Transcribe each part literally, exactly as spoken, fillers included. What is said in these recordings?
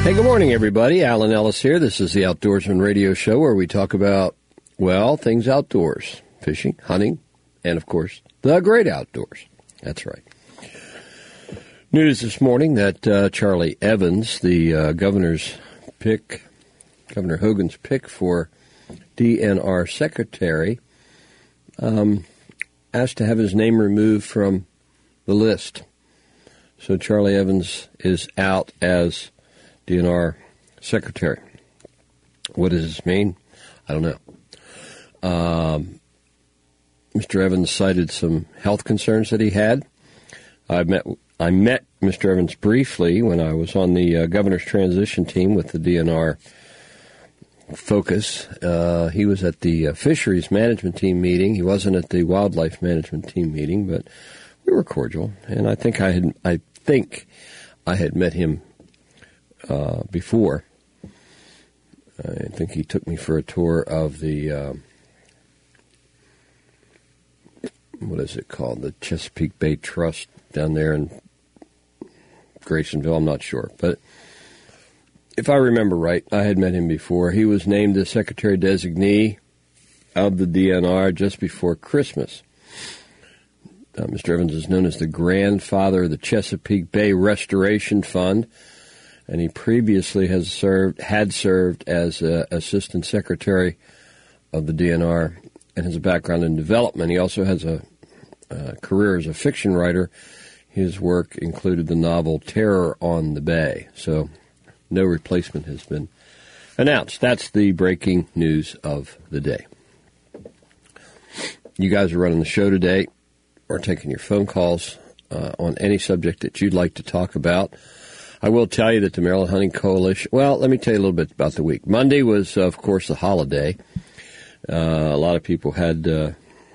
Hey, good morning, everybody. Alan Ellis here. This is the Outdoorsman Radio Show where we talk about, well, things outdoors. Fishing, hunting, and, of course, the great outdoors. That's right. News this morning that uh, Charlie Evans, the uh, governor's pick, Governor Hogan's pick for D N R secretary, um, asked to have his name removed from the list. So Charlie Evans is out as D N R secretary. What does this mean? I don't know. Um, Mister Evans cited some health concerns that he had. I met I met Mister Evans briefly when I was on the uh, governor's transition team with the D N R focus. Uh, he was at the uh, fisheries management team meeting. He wasn't at the wildlife management team meeting, but we were cordial. And I think I had I think I had met him uh, before. I think he took me for a tour of the. Uh, What is it called? The Chesapeake Bay Trust down there in Graysonville. I'm not sure. But if I remember right, I had met him before. He was named the Secretary Designee of the D N R just before Christmas. Uh, Mister Evans is known as the grandfather of the Chesapeake Bay Restoration Fund, and he previously has served had served as uh, Assistant Secretary of the D N R and has a background in development. He also has a Uh, career as a fiction writer. His work included the novel Terror on the Bay. So no replacement has been announced. That's the breaking news of the day. You guys are running the show today or taking your phone calls uh, on any subject that you'd like to talk about. I will tell you that the Maryland Hunting Coalition, well, let me tell you a little bit about the week. Monday was, of course, the holiday. Uh, a lot of people had uh,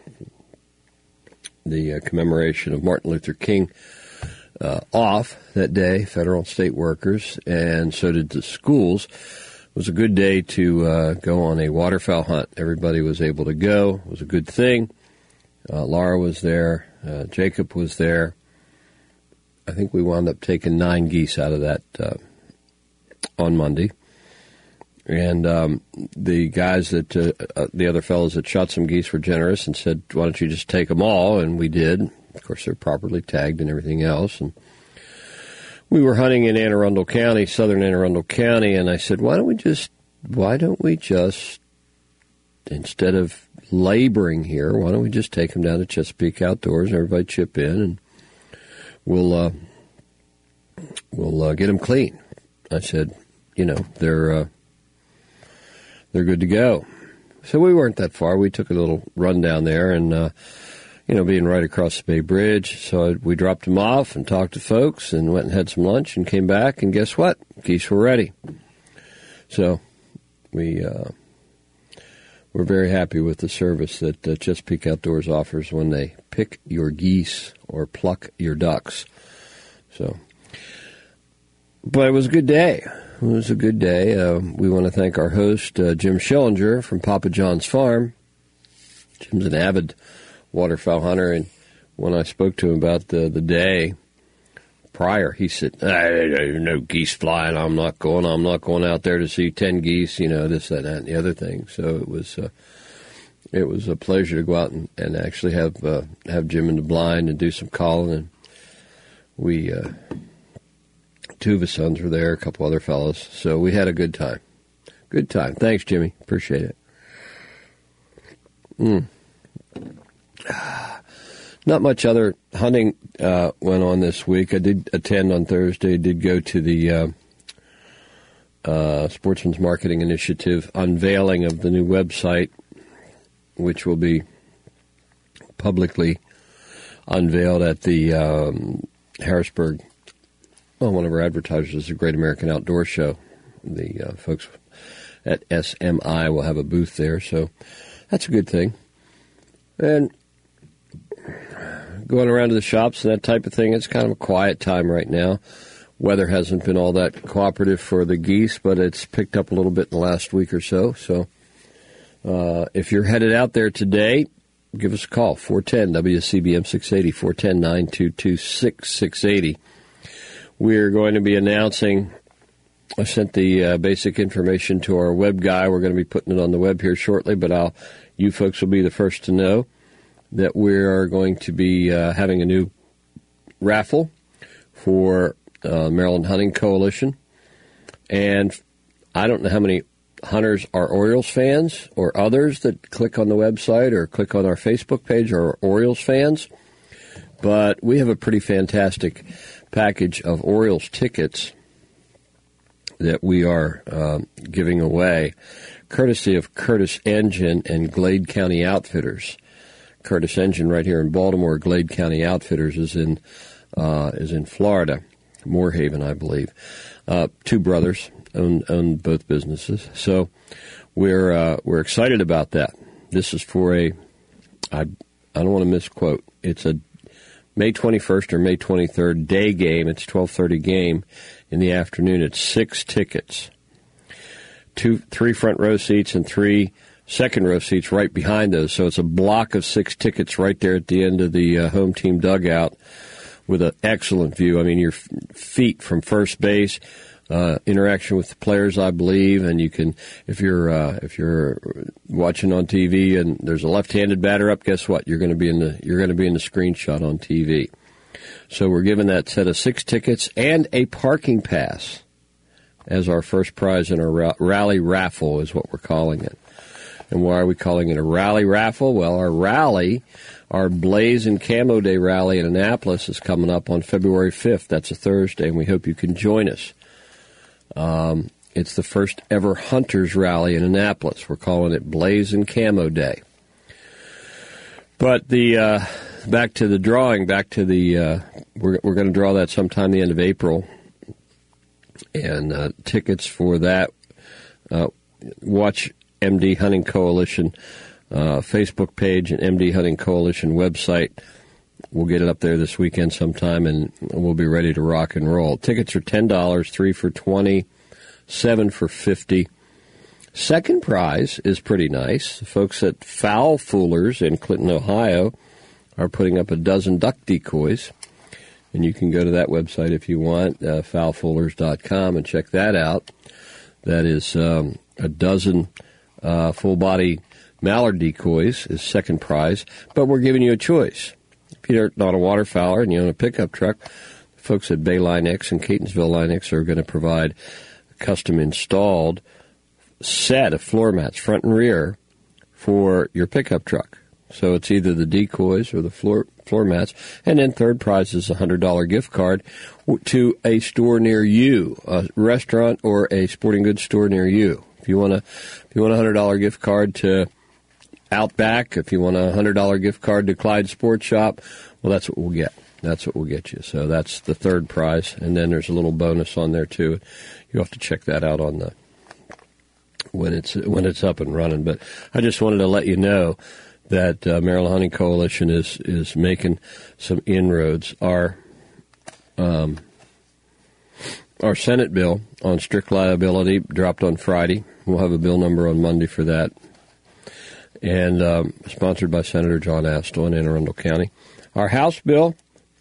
the uh, commemoration of Martin Luther King uh, off that day, federal and state workers, and so did the schools. It was a good day to uh, go on a waterfowl hunt. Everybody was able to go. It was a good thing. Uh, Laura was there. Uh, Jacob was there. I think we wound up taking nine geese out of that uh, on Monday. And um, the guys that, uh, uh, the other fellows that shot some geese were generous and said, why don't you just take them all? And we did. Of course, they're properly tagged and everything else. And we were hunting in Anne Arundel County, southern Anne Arundel County, and I said, why don't we just, why don't we just, instead of laboring here, why don't we just take them down to Chesapeake Outdoors, everybody chip in, and we'll, uh, we'll uh, get them clean. I said, you know, they're, uh, they're good to go. So we weren't that far. We took a little run down there and, uh, you know, being right across the Bay Bridge. So we dropped them off and talked to folks and went and had some lunch and came back. And guess what? Geese were ready. So we, uh, we're very happy with the service that uh, Chesapeake Outdoors offers when they pick your geese or pluck your ducks. So, but it was a good day. It was a good day. Uh, we want to thank our host, uh, Jim Schillinger from Papa John's Farm. Jim's an avid waterfowl hunter, and when I spoke to him about the, the day prior, he said, there's no geese flying. I'm not going. I'm not going out there to see ten geese, you know, this, that, and the other thing. So it was uh, it was a pleasure to go out and, and actually have uh, have Jim in the blind and do some calling. And we... Uh, Two of his sons were there, a couple other fellows. So we had a good time. Good time. Thanks, Jimmy. Appreciate it. Mm. Not much other hunting uh, went on this week. I did attend on Thursday. Did go to the uh, uh, Sportsman's Marketing Initiative unveiling of the new website, which will be publicly unveiled at the um, Harrisburg. Well, one of our advertisers is the Great American Outdoor Show. The uh, folks at S M I will have a booth there, so that's a good thing. And going around to the shops and that type of thing, it's kind of a quiet time right now. Weather hasn't been all that cooperative for the geese, but it's picked up a little bit in the last week or so. So uh, if you're headed out there today, give us a call, four one zero W C B M six eighty, four one zero, nine two two, six six eight zero. We're going to be announcing I sent the uh, basic information to our web guy. We're going to be putting it on the web here shortly, but I'll, you folks will be the first to know that we are going to be uh, having a new raffle for uh, Maryland Hunting Coalition. And I don't know how many hunters are Orioles fans or others that click on the website or click on our Facebook page are Orioles fans, but we have a pretty fantastic package of Orioles tickets that we are uh, giving away, courtesy of Curtis Engine and Glade County Outfitters. Curtis Engine right here in Baltimore. Glade County Outfitters is in uh, is in Florida, Moorhaven, I believe. Uh, two brothers own own both businesses, so we're uh, we're excited about that. This is for a I I don't want to misquote. It's a May twenty-first or May twenty-third day game. It's twelve thirty game in the afternoon. It's six tickets, two, three front row seats and three second row seats right behind those. So it's a block of six tickets right there at the end of the uh, home team dugout with an excellent view. I mean, your f- feet from first base, uh, interaction with the players, I believe, and you can, if you're uh, if you're watching on T V and there's a left-handed batter up, guess what? You're going to be in the you're going to be in the screenshot on T V. So we're giving that set of six tickets and a parking pass as our first prize in our rally raffle is what we're calling it. And why are we calling it a rally raffle? Well, our rally, our Blaze and Camo Day rally in Annapolis is coming up on February fifth. That's a Thursday, and we hope you can join us. Um, it's the first ever Hunters Rally in Annapolis. We're calling it Blaze and Camo Day. But the uh, back to the drawing, back to the uh, we're we're going to draw that sometime the end of April, and uh, tickets for that. Uh, watch M D Hunting Coalition uh, Facebook page and M D Hunting Coalition website. We'll get it up there this weekend sometime, and we'll be ready to rock and roll. Tickets are ten dollars, three for twenty, seven for fifty. Second prize is pretty nice. The folks at Fowl Foolers in Clinton, Ohio, are putting up a dozen duck decoys, and you can go to that website if you want, uh, fowl foolers dot com, and check that out. That is um, a dozen uh, full-body mallard decoys is second prize, but we're giving you a choice. If you're not a waterfowler and you own a pickup truck, folks at Bay Line X and Catonsville Line X are going to provide a custom-installed set of floor mats, front and rear, for your pickup truck. So it's either the decoys or the floor floor mats. And then third prize is a one hundred dollars gift card to a store near you, a restaurant or a sporting goods store near you. If you want a, if you want a one hundred dollars gift card to Outback, if you want a one hundred dollars gift card to Clyde Sports Shop, well, that's what we'll get. That's what we'll get you. So that's the third prize. And then there's a little bonus on there, too. You'll have to check that out on the when it's when it's up and running. But I just wanted to let you know that uh, Maryland Hunting Coalition is is making some inroads. Our um, our Senate bill on strict liability dropped on Friday. We'll have a bill number on Monday for that, and um, sponsored by Senator John Astle in Anne Arundel County. Our House bill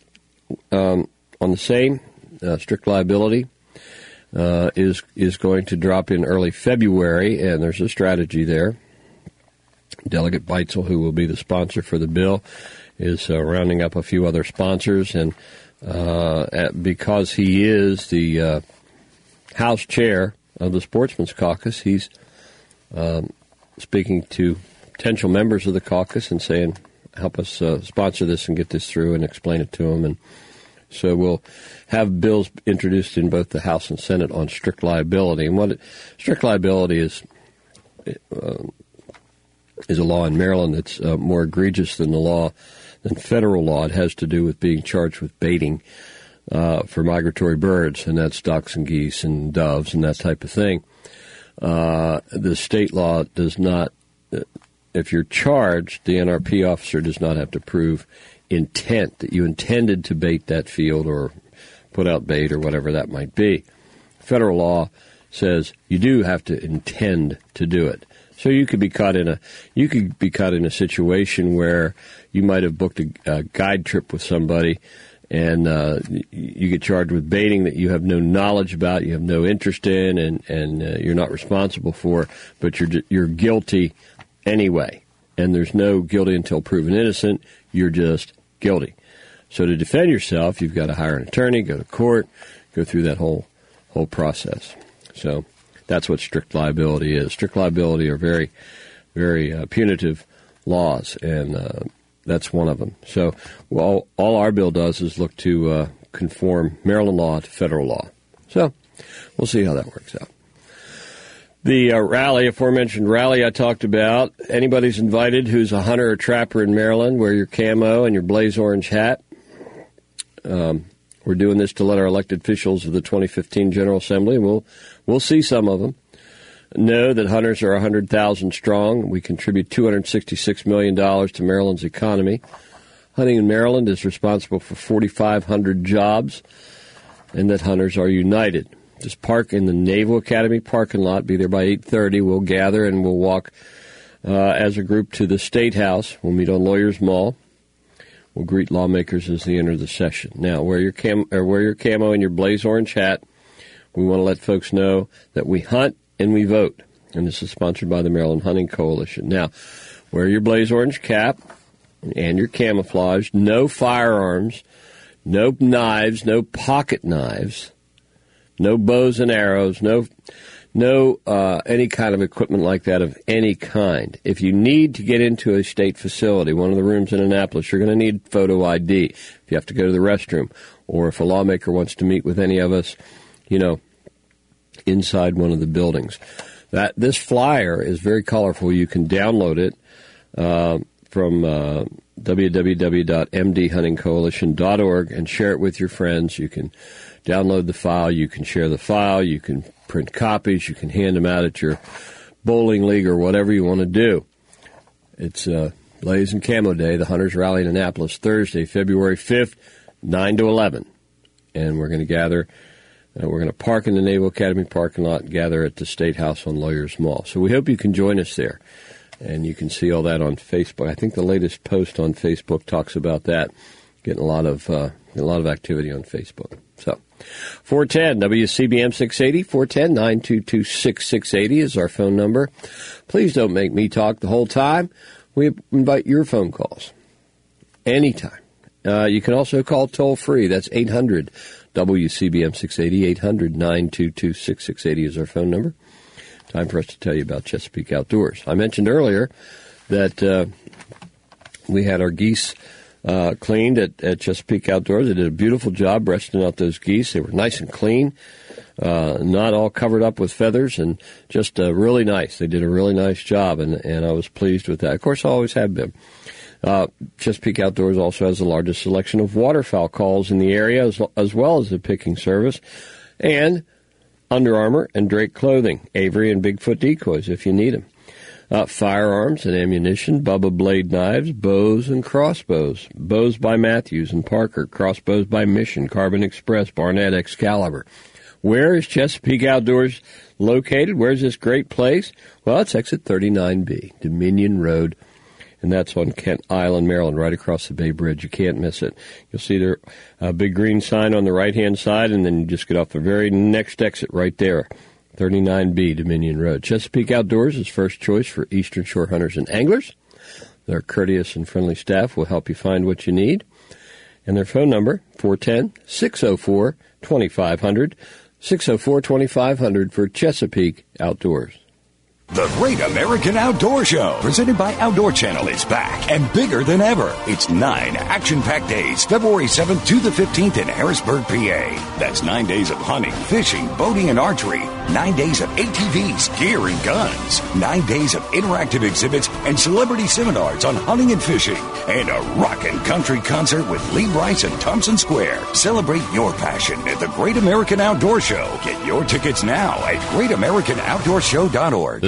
um, on the same uh, strict liability uh, is is going to drop in early February, and there's a strategy there. Delegate Beitzel, who will be the sponsor for the bill, is uh, rounding up a few other sponsors, and uh, at, because he is the uh, House chair of the Sportsman's Caucus, he's um, speaking to potential members of the caucus and saying, help us uh, sponsor this and get this through and explain it to them. And so we'll have bills introduced in both the House and Senate on strict liability. And what it, strict liability is uh, is a law in Maryland that's uh, more egregious than the law, than federal law. It has to do with being charged with baiting uh, for migratory birds, and that's ducks and geese and doves and that type of thing. Uh, the state law does not, if you're charged, the N R P officer does not have to prove intent, that you intended to bait that field or put out bait or whatever that might be. Federal law says you do have to intend to do it. So you could be caught in a you could be caught in a situation where you might have booked a, a guide trip with somebody, and uh, you get charged with baiting that you have no knowledge about, you have no interest in, and and uh, you're not responsible for, but you're you're guilty anyway. And there's no guilty until proven innocent. You're just guilty. So to defend yourself, you've got to hire an attorney, go to court, go through that whole whole process. So that's what strict liability is. Strict liability are very, very uh, punitive laws, and uh, that's one of them. So well, all our bill does is look to uh, conform Maryland law to federal law. So we'll see how that works out. The uh, rally, aforementioned rally I talked about, anybody's invited who's a hunter or trapper in Maryland, wear your camo and your blaze orange hat. Um, we're doing this to let our elected officials of the twenty fifteen General Assembly, and we'll, we'll see some of them, know that hunters are one hundred thousand strong. We contribute two hundred sixty-six million dollars to Maryland's economy. Hunting in Maryland is responsible for forty-five hundred jobs, and that hunters are united. Just park in the Naval Academy parking lot. Be there by eight thirty. We'll gather and we'll walk uh, as a group to the State House. We'll meet on Lawyers Mall. We'll greet lawmakers as they enter the session. Now, wear your cam or wear your camo and your blaze orange hat. We want to let folks know that we hunt and we vote. And this is sponsored by the Maryland Hunting Coalition. Now, wear your blaze orange cap and your camouflage. No firearms, no knives, no pocket knives, no bows and arrows, no no uh, any kind of equipment like that of any kind. If you need to get into a state facility, one of the rooms in Annapolis, you're going to need photo I D. If you have to go to the restroom, or if a lawmaker wants to meet with any of us, you know, inside one of the buildings. That this flyer is very colorful. You can download it uh, from uh, w w w dot m d hunting coalition dot org and share it with your friends. You can download the file. You can share the file. You can print copies. You can hand them out at your bowling league or whatever you want to do. It's uh, Blaze and Camo Day, the Hunters Rally in Annapolis, Thursday, February fifth, nine to eleven. And we're going to gather. Uh, we're going to park in the Naval Academy parking lot and gather at the State House on Lawyers Mall. So we hope you can join us there. And you can see all that on Facebook. I think the latest post on Facebook talks about that. Getting a lot of uh, a lot of activity on Facebook. So, four ten W C B M six eighty, four ten, nine two two, six six eight zero is our phone number. Please don't make me talk the whole time. We invite your phone calls anytime. Uh, you can also call toll free. That's eight hundred W C B M six eighty, eight hundred, nine two two, six six eight zero is our phone number. Time for us to tell you about Chesapeake Outdoors. I mentioned earlier that uh, we had our geese uh, cleaned at, at Chesapeake Outdoors. They did a beautiful job breasting out those geese. They were nice and clean, uh, not all covered up with feathers, and just uh, really nice. They did a really nice job, and, and I was pleased with that. Of course, I always have been. Uh, Chesapeake Outdoors also has the largest selection of waterfowl calls in the area, as, as well as the picking service, and Under Armour and Drake clothing, Avery and Bigfoot decoys if you need them. Uh, firearms and ammunition, Bubba blade knives, bows and crossbows. Bows by Matthews and Parker, crossbows by Mission, Carbon Express, Barnett, Excalibur. Where is Chesapeake Outdoors located? Where's this great place? Well, it's exit thirty-nine B, Dominion Road, and that's on Kent Island, Maryland, right across the Bay Bridge. You can't miss it. You'll see their uh, big green sign on the right-hand side, and then you just get off the very next exit right there, thirty-nine B, Dominion Road. Chesapeake Outdoors is first choice for Eastern Shore hunters and anglers. Their courteous and friendly staff will help you find what you need. And their phone number, four one zero, six zero four, two five zero zero, six zero four, two five zero zero for Chesapeake Outdoors. The Great American Outdoor Show, presented by Outdoor Channel, is back and bigger than ever. It's nine action-packed days, February seventh to the fifteenth in Harrisburg, P A. That's nine days of hunting, fishing, boating, and archery. Nine days of A T Vs, gear, and guns. Nine days of interactive exhibits and celebrity seminars on hunting and fishing. And a rockin' country concert with Lee Brice and Thompson Square. Celebrate your passion at the Great American Outdoor Show. Get your tickets now at great american outdoor show dot org. The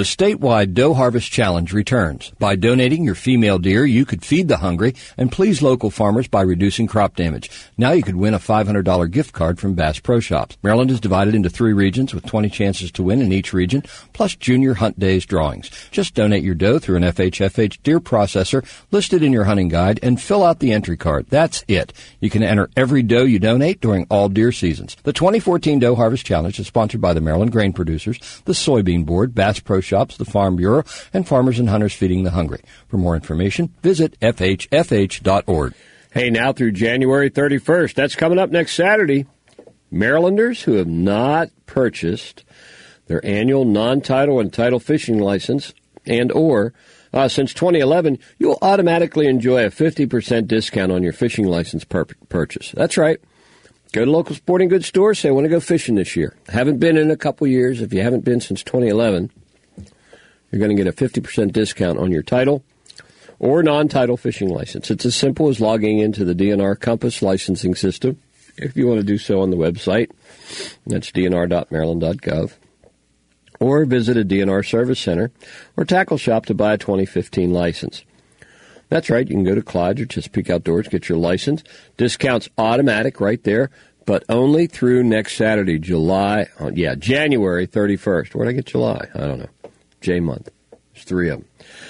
statewide Doe Harvest Challenge returns. By donating your female deer, you could feed the hungry and please local farmers by reducing crop damage. Now you could win a five hundred dollars gift card from Bass Pro Shops. Maryland is divided into three regions with twenty chances to win in each region, plus Junior Hunt Days drawings. Just donate your doe through an F H F H deer processor listed in your hunting guide and fill out the entry card. That's it. You can enter every doe you donate during all deer seasons. The twenty fourteen Doe Harvest Challenge is sponsored by the Maryland Grain Producers, the Soybean Board, Bass Pro Shops, the Farm Bureau, and Farmers and Hunters Feeding the Hungry. For more information, visit F H F H dot org. Hey, now through January thirty-first, that's coming up next Saturday. Marylanders who have not purchased their annual non-title and title fishing license and or uh, since twenty eleven, you'll automatically enjoy a fifty percent discount on your fishing license pur- purchase. That's right. Go to local sporting goods stores, say, I want to go fishing this year. Haven't been in a couple years. If you haven't been since twenty eleven, you're going to get a fifty percent discount on your title or non-title fishing license. It's as simple as logging into the D N R Compass licensing system, if you want to do so on the website. That's d n r dot maryland dot gov. Or visit a D N R service center or tackle shop to buy a twenty fifteen license. That's right. You can go to Clyde or Chesapeake Outdoors, get your license. Discounts automatic right there, but only through next Saturday, July, oh, yeah, January thirty-first. Where'd I get July? I don't know. J month. There's three of them.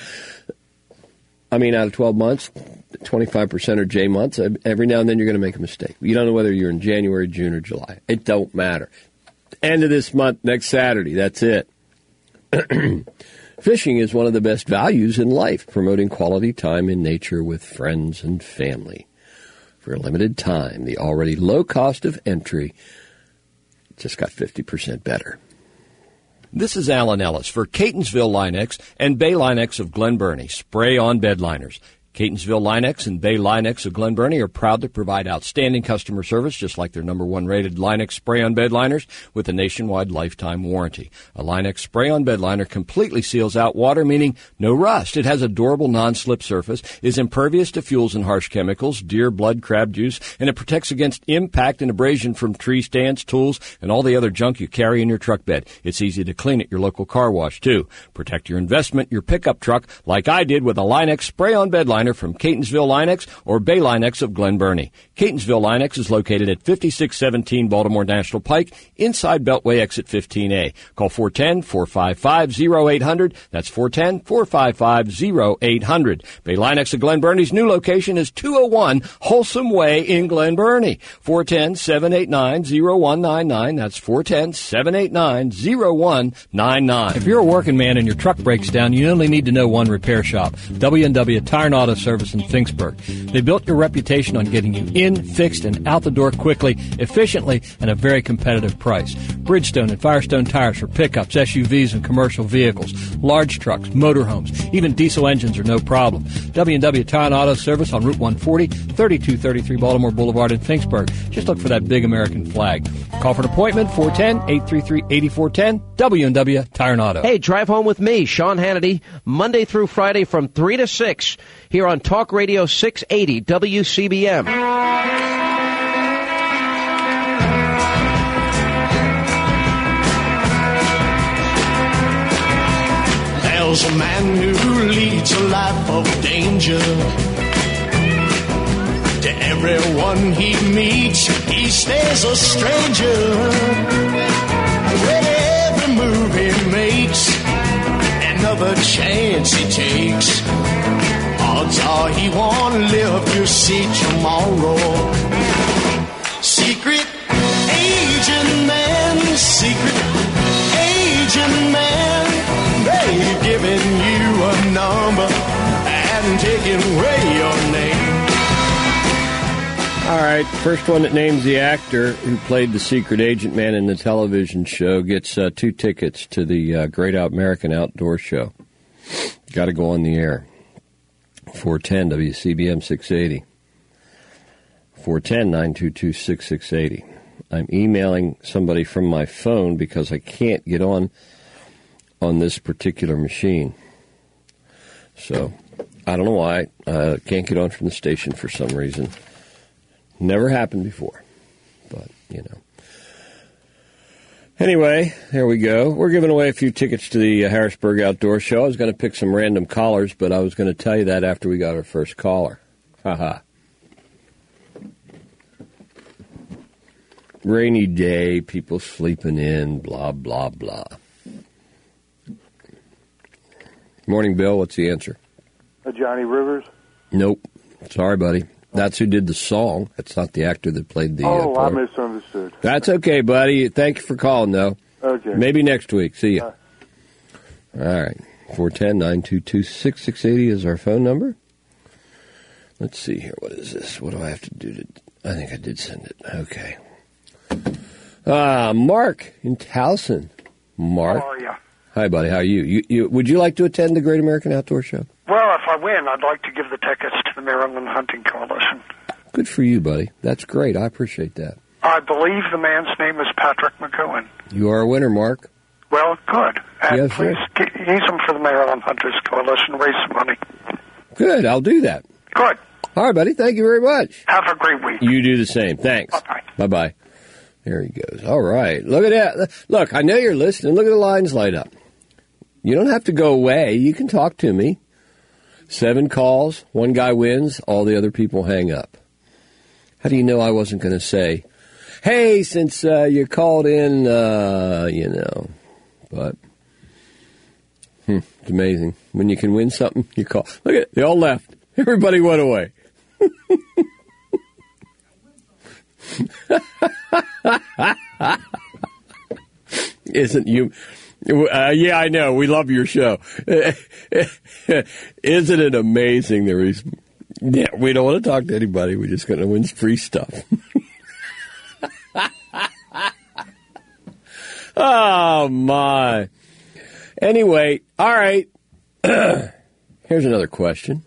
I mean, out of twelve months, twenty-five percent are J months. Every now and then you're going to make a mistake. You don't know whether you're in January, June, or July. It don't matter. End of this month, next Saturday. That's it. Fishing is one of the best values in life, promoting quality time in nature with friends and family. For a limited time, the already low cost of entry just got fifty percent better. This is Alan Ellis for Catonsville Line-X and Bay Line-X of Glen Burnie. Spray on bed liners. Catonsville Line-X and Bay Line-X of Glen Burnie are proud to provide outstanding customer service, just like their number one rated Line-X spray-on bed liners with a nationwide lifetime warranty. A Line-X spray-on bed liner completely seals out water, meaning no rust. It has a durable non-slip surface, is impervious to fuels and harsh chemicals, deer blood, crab juice, and it protects against impact and abrasion from tree stands, tools, and all the other junk you carry in your truck bed. It's easy to clean at your local car wash, too. Protect your investment, your pickup truck, like I did with a Line-X spray-on bed liner from Catonsville Line-X or Bay Line-X of Glen Burnie. Catonsville Line-X is located at fifty-six seventeen Baltimore National Pike, inside Beltway exit fifteen A. Call four one zero, four five five, zero eight zero zero. That's four one zero, four five five, zero eight zero zero. Bay Line-X of Glen Burnie's new location is two oh one Wholesome Way in Glen Burnie. four one zero, seven eight nine, zero one nine nine. That's four one zero, seven eight nine, zero one nine nine. If you're a working man and your truck breaks down, you only need to know one repair shop, W and W Tire and Auto Service in Finksburg. They built your reputation on getting you in, fixed, and out the door quickly, efficiently, and a very competitive price. Bridgestone and Firestone tires for pickups, S U Vs, and commercial vehicles, large trucks, motorhomes, even diesel engines are no problem. W and W Tire and Auto Service on Route one forty, thirty-two thirty-three Baltimore Boulevard in Finksburg. Just look for that big American flag. Call for an appointment, four one zero, eight three three, eight four one zero, W and W Tire and Auto. Hey, drive home with me, Sean Hannity, Monday through Friday from three to six here on Talk Radio six eighty W C B M. There's a man who leads a life of danger. To everyone he meets, he stays a stranger. With every move he makes, another chance he takes, odds are he won't live to see tomorrow. Secret agent man, secret agent man, they've given you a number and taken away your name. All right, first one that names the actor who played the secret agent man in the television show gets uh, two tickets to the uh, Great American Outdoor Show. Got to go on the air. four one zero W C B M six eighty. four one zero, nine two two, six six eight zero. I'm emailing somebody from my phone because I can't get on on this particular machine. So, I don't know why. I uh, can't get on from the station for some reason. Never happened before. But, you know. Anyway, there we go. We're giving away a few tickets to the uh, Harrisburg Outdoor Show. I was going to pick some random callers, but I was going to tell you that after we got our first caller. Haha. Rainy day, people sleeping in, blah, blah, blah. Morning, Bill. What's the answer? Uh, Johnny Rivers? Nope. Sorry, buddy. That's who did the song. That's not the actor that played the Oh, uh, I misunderstood. That's okay, buddy. Thank you for calling, though. Okay. Maybe next week. See ya. Uh, All right. four one zero, nine two two, six six eight zero is our phone number. Let's see here. What is this? What do I have to do to... I think I did send it. Okay. Uh, Mark in Towson. Mark. How are you? Hi, buddy. How are you? You, you? Would you like to attend the Great American Outdoor Show? Well, if I win, I'd like to give the tickets to the Maryland Hunting Coalition. Good for you, buddy. That's great. I appreciate that. I believe the man's name is Patrick McGowan. You are a winner, Mark. Well, good. And Yes, please sir. g- use them for the Maryland Hunters Coalition. Raise some money. Good. I'll do that. Good. All right, buddy. Thank you very much. Have a great week. You do the same. Thanks. Bye-bye. Bye-bye. There he goes. All right. Look at that. Look, I know you're listening. Look at the lines light up. You don't have to go away. You can talk to me. Seven calls. One guy wins. All the other people hang up. How do you know I wasn't going to say, hey, since uh, you called in, uh, you know. But hmm, it's amazing. When you can win something, you call. Look at it. They all left. Everybody went away. Isn't you? Uh, yeah, I know. We love your show. Isn't it amazing? There is. Yeah, we don't want to talk to anybody. We're just going to win free stuff. Oh my. Anyway, all right. Here's another question.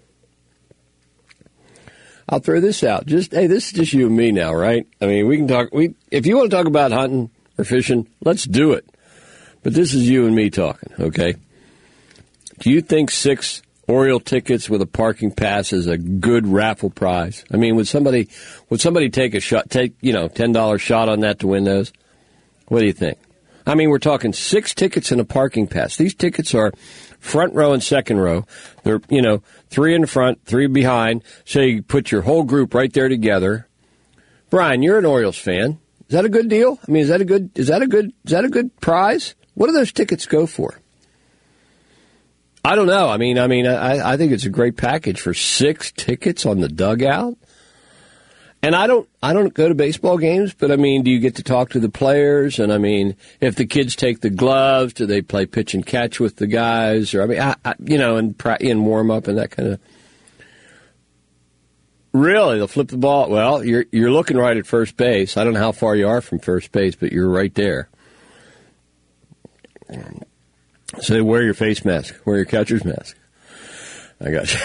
I'll throw this out. Just hey, this is just you and me now, right? I mean, we can talk. We if you want to talk about hunting or fishing, let's do it. But this is you and me talking, okay? Do you think six Oriole tickets with a parking pass is a good raffle prize? I mean, would somebody would somebody take a shot, take you know, ten dollar shot on that to win those? What do you think? I mean, we're talking six tickets and a parking pass. These tickets are front row and second row. They're, you know, three in the front, three behind. So you put your whole group right there together. Brian, you're an Orioles fan. Is that a good deal? I mean, is that a good, is that a good, is that a good prize? What do those tickets go for? I don't know. I mean, I mean, I, I think it's a great package for six tickets on the dugout. And I don't, I don't go to baseball games, but I mean, do you get to talk to the players? And I mean, if the kids take the gloves, do they play pitch and catch with the guys? Or I mean, I, I, you know, and in warm up and that kind of. Really, they'll flip the ball. Well, you're you're looking right at first base. I don't know how far you are from first base, but you're right there. So wear your face mask, wear your catcher's mask. I got you.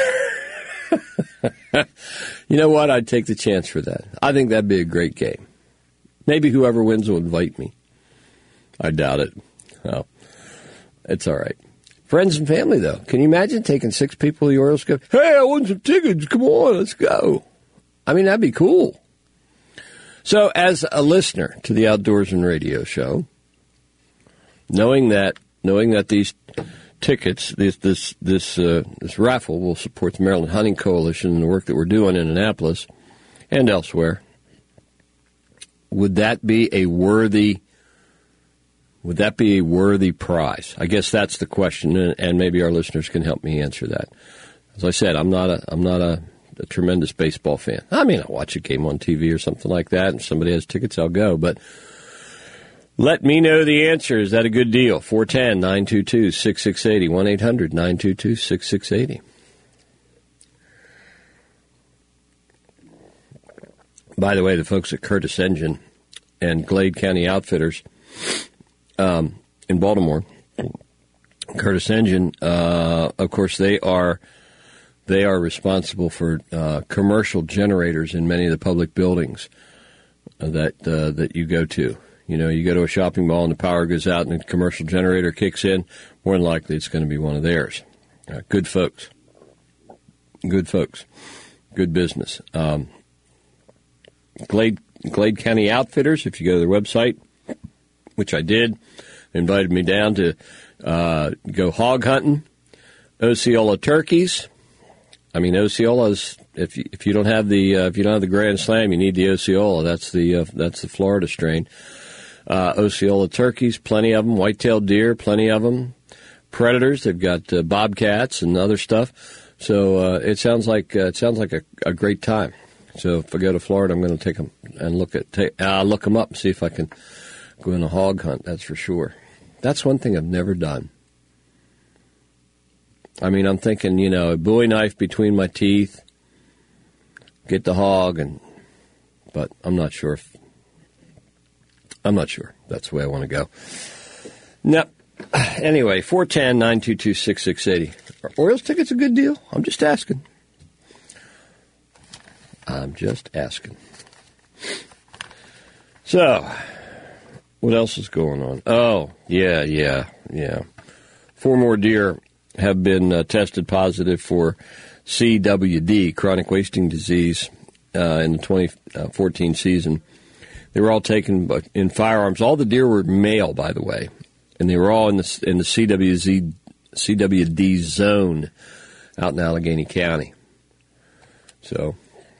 You know what? I'd take the chance for that. I think that'd be a great game. Maybe whoever wins will invite me. I doubt it. Oh, it's all right. Friends and family, though. Can you imagine taking six people to the Orioles? Go, hey, I want some tickets. Come on, let's go. I mean, that'd be cool. So, as a listener to the Outdoors and Radio Show, knowing that, knowing that these tickets, this this this uh, this raffle will support the Maryland Hunting Coalition and the work that we're doing in Annapolis and elsewhere, would that be a worthy? Would that be a worthy prize? I guess that's the question, and, and maybe our listeners can help me answer that. As I said, I'm not a I'm not a, a tremendous baseball fan. I mean, I'll watch a game on T V or something like that, and if somebody has tickets, I'll go, but. Let me know the answer. Is that a good deal? four one zero, nine two two, six six eight zero, one eight hundred, nine two two, six six eight zero. By the way, the folks at Curtis Engine and Glade County Outfitters um, in Baltimore, Curtis Engine, uh, of course, they are they are responsible for uh, commercial generators in many of the public buildings that uh, that you go to. You know, you go to a shopping mall and the power goes out and the commercial generator kicks in, more than likely it's going to be one of theirs. Uh, good folks. Good folks. Good business. Um, Glade, Glade County Outfitters, if you go to their website, which I did. They invited me down to uh, go hog hunting, Osceola turkeys. I mean, Osceola's, if you, if you don't have the uh, if you don't have the Grand Slam, you need the Osceola. That's the uh, that's the Florida strain. Uh, Osceola turkeys, plenty of them. White-tailed deer, plenty of them. Predators, they've got uh, bobcats and other stuff. So uh, it sounds like uh, it sounds like a, a great time. So if I go to Florida, I'm going to take them and look at take, uh, look them up and see if I can go on a hog hunt. That's for sure. That's one thing I've never done. I mean, I'm thinking, you know, a Bowie knife between my teeth, get the hog, and but I'm not sure if I'm not sure that's the way I want to go. No. Anyway, four one zero, nine two two, six six eight zero. Are Orioles tickets a good deal? I'm just asking. I'm just asking. So, what else is going on? Oh, yeah, yeah, yeah. Four more deer have been uh, tested positive for C W D, chronic wasting disease, uh, in the twenty fourteen season. They were all taken in firearms. All the deer were male, by the way, and they were all in the in the C W Z, C W D zone out in Allegheny County. So,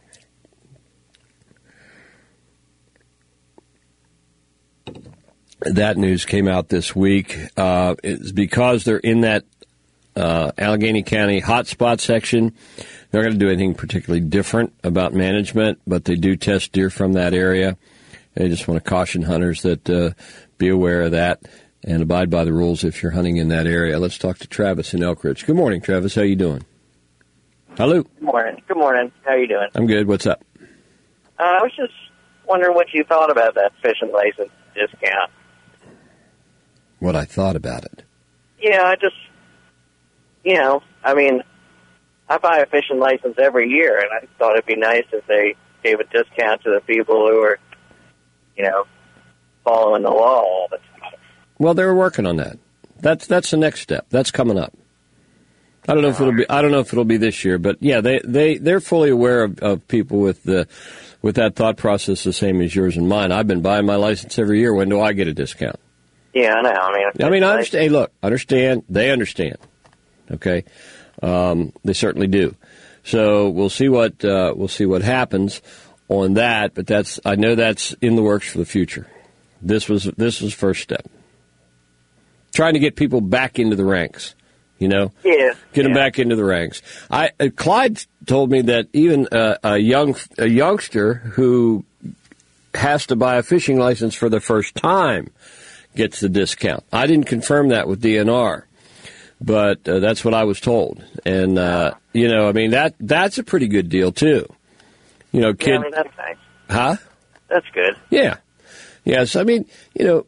that news came out this week. Uh, it's because they're in that uh, Allegheny County hotspot section. They're not going to do anything particularly different about management, but they do test deer from that area. They just want to caution hunters that uh, be aware of that and abide by the rules if you're hunting in that area. Let's talk to Travis in Elk Ridge. Good morning, Travis. How you doing? Hello. Good morning. Good morning. How are you doing? I'm good. What's up? Uh, I was just wondering what you thought about that fishing license discount. What I thought about it? Yeah, I just, you know, I mean, I buy a fishing license every year, and I thought it'd be nice if they gave a discount to the people who are, you know, following the law all the time. Well, they're working on that. That's that's the next step. That's coming up. I don't know if it'll be. I don't know if it'll be this year, but yeah, they they they're fully aware of, of people with the with that thought process the same as yours and mine. I've been buying my license every year. When do I get a discount? Yeah, I know. I mean, I mean, I understand. Hey, look, understand. They understand. Okay, um, they certainly do. So we'll see what uh, we'll see what happens on that. But that's I know that's in the works for the future. This was this was first step. Trying to get people back into the ranks, you know, yeah, get them yeah. back into the ranks. I uh, Clyde told me that even uh, a young a youngster who has to buy a fishing license for the first time gets the discount. I didn't confirm that with D N R, but uh, that's what I was told. And uh, you know, I mean that that's a pretty good deal too. You know, kid, yeah, I mean, that's nice. Huh? That's good. Yeah. Yes, I mean, you know.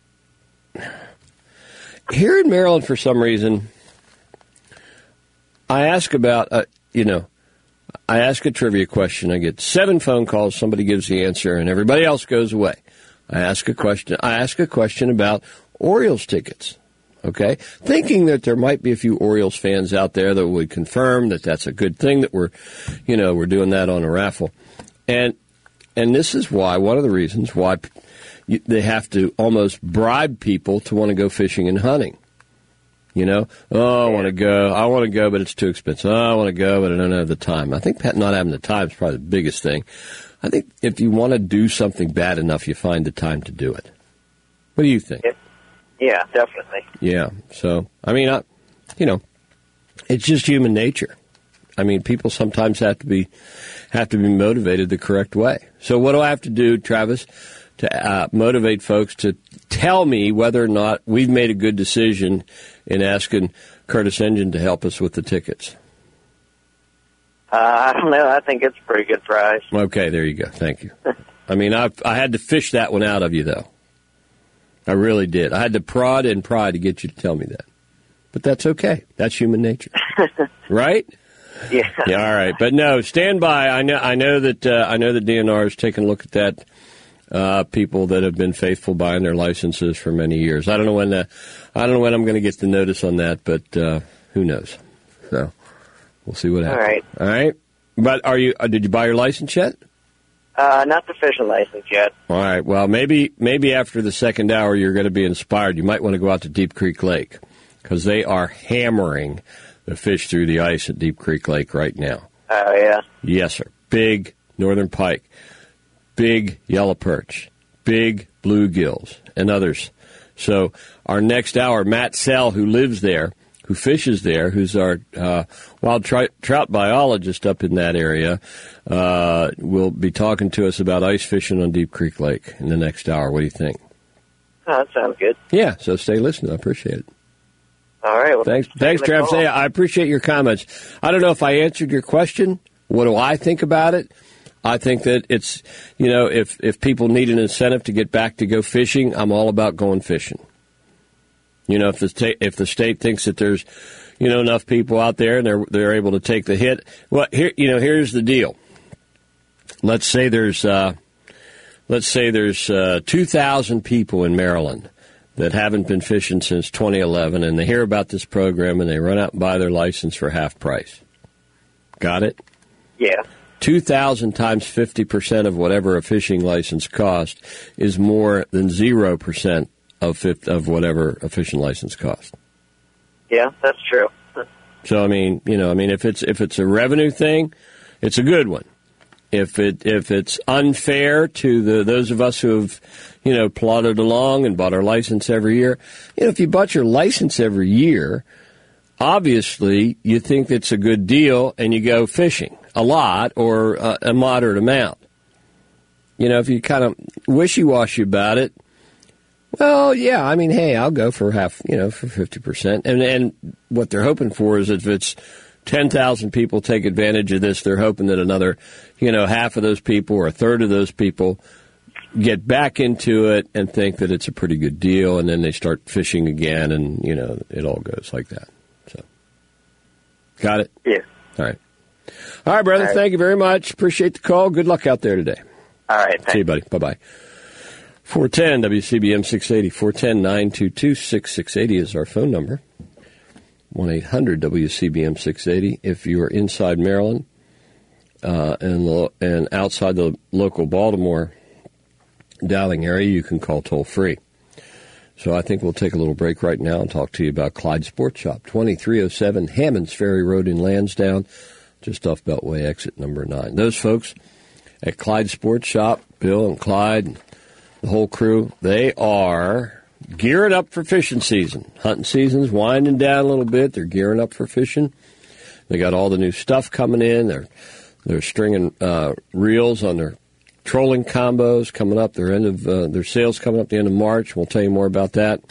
Here in Maryland, for some reason, I ask about, uh, you know, I ask a trivia question. I get seven phone calls. Somebody gives the answer, and everybody else goes away. I ask a question. I ask a question about Orioles tickets. Okay, thinking that there might be a few Orioles fans out there that would confirm that that's a good thing that we're, you know, we're doing that on a raffle, and and this is why one of the reasons why. They have to almost bribe people to want to go fishing and hunting. You know, oh, I want to go, I want to go, but it's too expensive. Oh, I want to go, but I don't have the time. I think not having the time is probably the biggest thing. I think if you want to do something bad enough, you find the time to do it. What do you think? Yeah, definitely. Yeah. So, I mean, I, you know, it's just human nature. I mean, people sometimes have to be have to be motivated the correct way. So, what do I have to do, Travis? To uh, motivate folks to tell me whether or not we've made a good decision in asking Curtis Engine to help us with the tickets. Uh, I don't know. I think it's a pretty good price. Okay, there you go. Thank you. I mean, I I had to fish that one out of you, though. I really did. I had to prod and pry to get you to tell me that. But that's okay. That's human nature. Right? Yeah. Yeah, all right. But no, stand by. I know I know that uh, I know that D N R is taking a look at that. Uh, people that have been faithful buying their licenses for many years. I don't know when the, I don't know when I'm going to get the notice on that, but uh, who knows? So we'll see what happens. All right. All right. But are you? Uh, did you buy your license yet? Uh, not the fishing license yet. All right. Well, maybe maybe after the second hour you're going to be inspired. You might want to go out to Deep Creek Lake because they are hammering the fish through the ice at Deep Creek Lake right now. Oh, yeah? Yes, sir. Big northern pike, big yellow perch, big bluegills, and others. So our next hour, Matt Sell, who lives there, who fishes there, who's our uh, wild tri- trout biologist up in that area, uh, will be talking to us about ice fishing on Deep Creek Lake in the next hour. What do you think? Oh, that sounds good. Yeah, so stay listening. I appreciate it. All right. Well, thanks, thanks, Travis. Hey, I appreciate your comments. I don't know if I answered your question. What do I think about it? I think that it's, you know, if, if people need an incentive to get back to go fishing, I'm all about going fishing. You know, if the state, if the state thinks that there's, you know, enough people out there and they're they're able to take the hit, well, here, you know, here's the deal. Let's say there's, uh, let's say there's uh, two thousand people in Maryland that haven't been fishing since twenty eleven, and they hear about this program and they run out and buy their license for half price. Got it? Yeah. two thousand times fifty percent of whatever a fishing license cost is more than zero percent of fifth, of whatever a fishing license costs. Yeah, that's true. So I mean, you know, I mean, if it's if it's a revenue thing, it's a good one. If it if it's unfair to the those of us who have, you know, plodded along and bought our license every year, you know, if you bought your license every year, obviously you think it's a good deal and you go fishing a lot or a, a moderate amount. You know, if you kind of wishy-washy about it, well, yeah, I mean, hey, I'll go for half, you know, for fifty percent. And and what they're hoping for is if it's ten thousand people take advantage of this, they're hoping that another, you know, half of those people or a third of those people get back into it and think that it's a pretty good deal, and then they start fishing again, and, you know, it all goes like that. So, got it? Yeah. All right. All right, brother, all right. Thank you very much. Appreciate the call. Good luck out there today. All right. Thanks. See you, buddy. Bye-bye. four ten W C B M six eighty, four one zero, nine two two, six six eight zero is our phone number. one eight hundred W C B M six eighty. If you are inside Maryland uh, and lo- and outside the local Baltimore Dowling area, you can call toll-free. So I think we'll take a little break right now and talk to you about Clyde Sports Shop, twenty-three oh seven Hammonds Ferry Road in Lansdowne, just off Beltway exit number nine. Those folks at Clyde Sports Shop, Bill and Clyde, and the whole crew, they are gearing up for fishing season. Hunting season's winding down a little bit. They're gearing up for fishing. They got all the new stuff coming in. They're they're stringing uh, reels on their trolling combos coming up. Their end of uh, their sales coming up the end of March. We'll tell you more about that.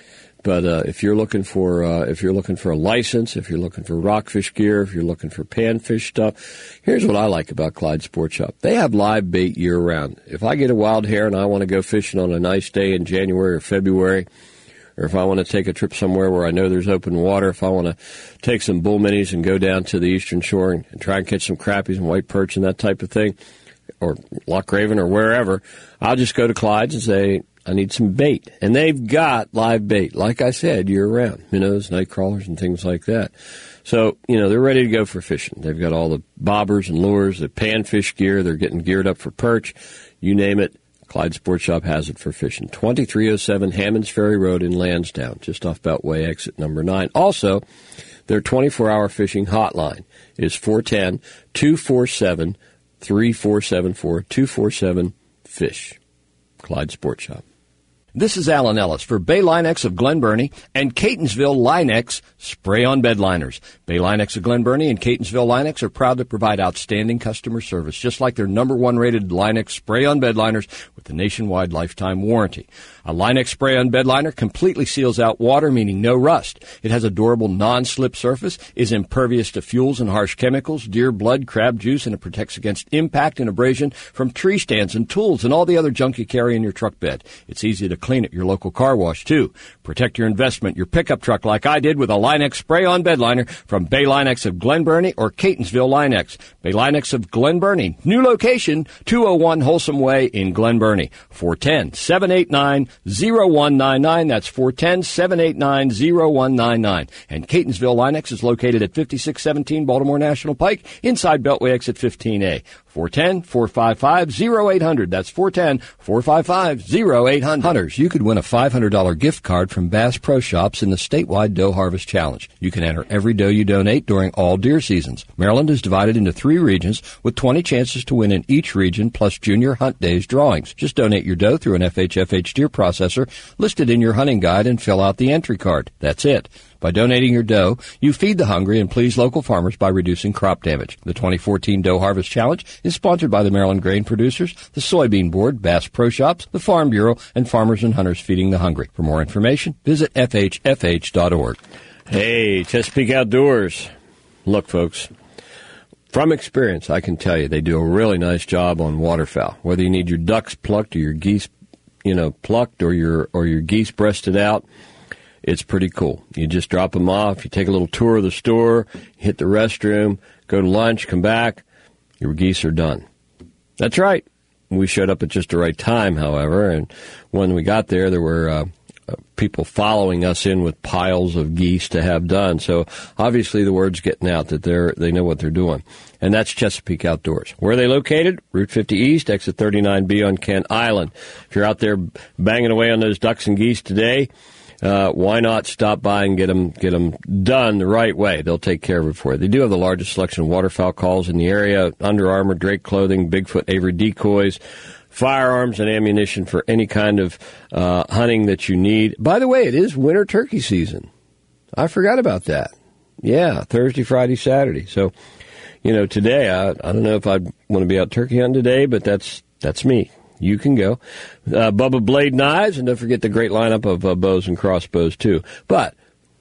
But uh, if you're looking for uh, if you're looking for a license, if you're looking for rockfish gear, if you're looking for panfish stuff, here's what I like about Clyde Sports Shop. They have live bait year round. If I get a wild hair and I want to go fishing on a nice day in January or February, or if I want to take a trip somewhere where I know there's open water, if I want to take some bull minis and go down to the eastern shore and, and try and catch some crappies and white perch and that type of thing, or Loch Raven or wherever, I'll just go to Clyde's and say, I need some bait. And they've got live bait, like I said, year-round, minnows, night crawlers, and things like that. So, you know, they're ready to go for fishing. They've got all the bobbers and lures, the panfish gear. They're getting geared up for perch. You name it, Clyde Sports Shop has it for fishing. twenty-three oh seven Hammonds Ferry Road in Lansdowne, just off Beltway exit number nine. Also, their twenty-four hour fishing hotline is four one zero, two four seven, three four seven four, two four seven, FISH. Clyde Sports Shop. This is Alan Ellis for Bay Linex of Glen Burnie and Catonsville Linex spray-on bed liners. Bay Linex of Glen Burnie and Catonsville Linex are proud to provide outstanding customer service, just like their number one rated Linex spray-on bed liners with a nationwide lifetime warranty. A Linex spray-on bed liner completely seals out water, meaning no rust. It has a durable non-slip surface, is impervious to fuels and harsh chemicals, deer blood, crab juice, and it protects against impact and abrasion from tree stands and tools and all the other junk you carry in your truck bed. It's easy to clean at your local car wash, too. Protect your investment, your pickup truck, like I did with a Linex spray-on bed liner from Bay Linex of Glen Burnie or Catonsville Linex. Bay Linex of Glen Burnie. New location, two oh one Wholesome Way in Glen Burnie. four one zero, seven eight nine, zero one nine nine. That's four one zero, seven eight nine, zero one nine nine. And Catonsville Linex is located at fifty-six seventeen Baltimore National Pike, inside Beltway exit fifteen A. four four one zero, four five five, zero eight hundred. That's four one zero, four five five, zero eight hundred. Hunters, you could win a five hundred dollars gift card from Bass Pro Shops in the statewide Doe Harvest Challenge. You can enter every doe you donate during all deer seasons. Maryland is divided into three regions with twenty chances to win in each region plus junior hunt days drawings. Just donate your doe through an F H F H deer processor listed in your hunting guide and fill out the entry card. That's it. By donating your doe, you feed the hungry and please local farmers by reducing crop damage. The twenty fourteen Doe Harvest Challenge is sponsored by the Maryland Grain Producers, the Soybean Board, Bass Pro Shops, the Farm Bureau, and Farmers and Hunters Feeding the Hungry. For more information, visit F H F H dot org. Hey, Chesapeake Outdoors. Look, folks, from experience, I can tell you they do a really nice job on waterfowl. Whether you need your ducks plucked or your geese, you know, plucked or your or your geese breasted out, it's pretty cool. You just drop them off. You take a little tour of the store, hit the restroom, go to lunch, come back. Your geese are done. That's right. We showed up at just the right time, however, and when we got there, there were uh, people following us in with piles of geese to have done. So obviously the word's getting out that they're they know what they're doing. And that's Chesapeake Outdoors. Where are they located? Route fifty East, exit thirty-nine B on Kent Island. If you're out there banging away on those ducks and geese today, Uh, why not stop by and get them, get them done the right way? They'll take care of it for you. They do have the largest selection of waterfowl calls in the area. Under Armour, Drake clothing, Bigfoot, Avery decoys, firearms and ammunition for any kind of uh, hunting that you need. By the way, it is winter turkey season. I forgot about that. Yeah, Thursday, Friday, Saturday. So, you know, today, I, I don't know if I'd want to be out turkey hunting today, but that's that's me. You can go. Uh, Bubba Blade Knives, and don't forget the great lineup of uh, bows and crossbows, too. But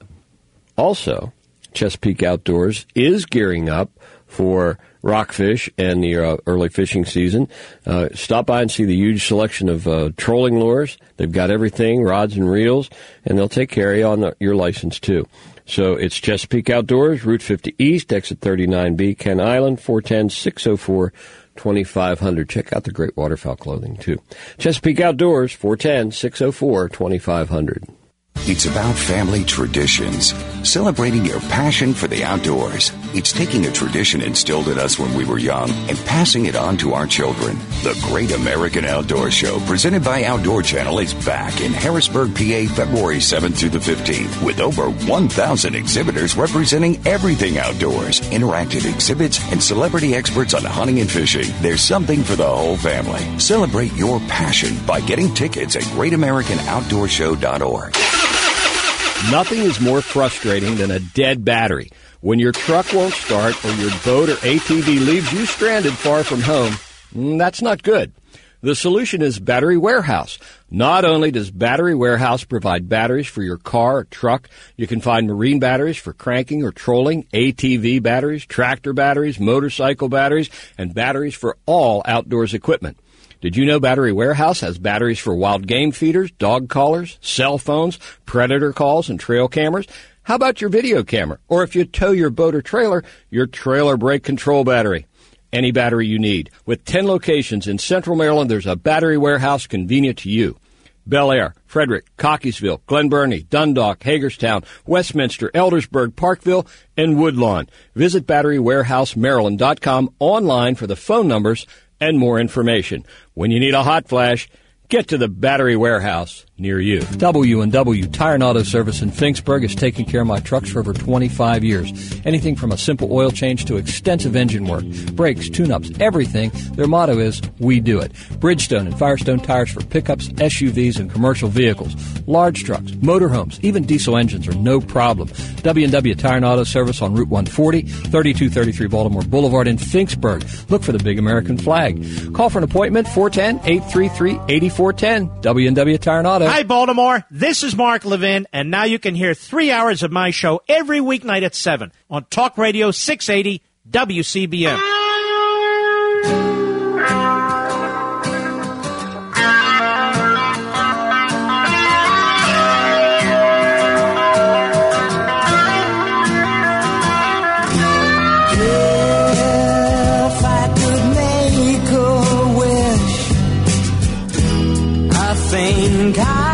also, Chesapeake Outdoors is gearing up for rockfish and the uh, early fishing season. Uh, stop by and see the huge selection of uh, trolling lures. They've got everything, rods and reels, and they'll take care of you on the, your license, too. So it's Chesapeake Outdoors, Route fifty East, exit thirty-nine B, Kent Island, four one zero, six oh four, twenty-five hundred. Check out the great waterfowl clothing, too. Chesapeake Outdoors, four one zero, six oh four, twenty-five hundred. It's about family traditions, celebrating your passion for the outdoors. It's taking a tradition instilled in us when we were young and passing it on to our children. The Great American Outdoor Show, presented by Outdoor Channel, is back in Harrisburg, P A, February seventh through the fifteenth, with over one thousand exhibitors representing everything outdoors, interactive exhibits, and celebrity experts on hunting and fishing. There's something for the whole family. Celebrate your passion by getting tickets at great american outdoor show dot org. Nothing is more frustrating than a dead battery. When your truck won't start or your boat or A T V leaves you stranded far from home, that's not good. The solution is Battery Warehouse. Not only does Battery Warehouse provide batteries for your car or truck, you can find marine batteries for cranking or trolling, A T V batteries, tractor batteries, motorcycle batteries, and batteries for all outdoors equipment. Did you know Battery Warehouse has batteries for wild game feeders, dog collars, cell phones, predator calls, and trail cameras? How about your video camera? Or if you tow your boat or trailer, your trailer brake control battery. Any battery you need. With ten locations in Central Maryland, there's a Battery Warehouse convenient to you. Bel Air, Frederick, Cockeysville, Glen Burnie, Dundalk, Hagerstown, Westminster, Eldersburg, Parkville, and Woodlawn. Visit battery warehouse maryland dot com online for the phone numbers and more information. When you need a hot flash, get to the Battery Warehouse near you. W and W Tire and Auto Service in Finksburg has taken care of my trucks for over twenty-five years. Anything from a simple oil change to extensive engine work, brakes, tune-ups, everything. Their motto is, we do it. Bridgestone and Firestone tires for pickups, S U Vs, and commercial vehicles. Large trucks, motorhomes, even diesel engines are no problem. W and W Tire and Auto Service on Route one forty, thirty-two thirty-three Baltimore Boulevard in Finksburg. Look for the big American flag. Call for an appointment, four one zero, eight three three, eight four one zero. W and W Tire and Auto. Hi, Baltimore. This is Mark Levin, and now you can hear three hours of my show every weeknight at seven on Talk Radio six eighty W C B M. If I could make a wish, I think I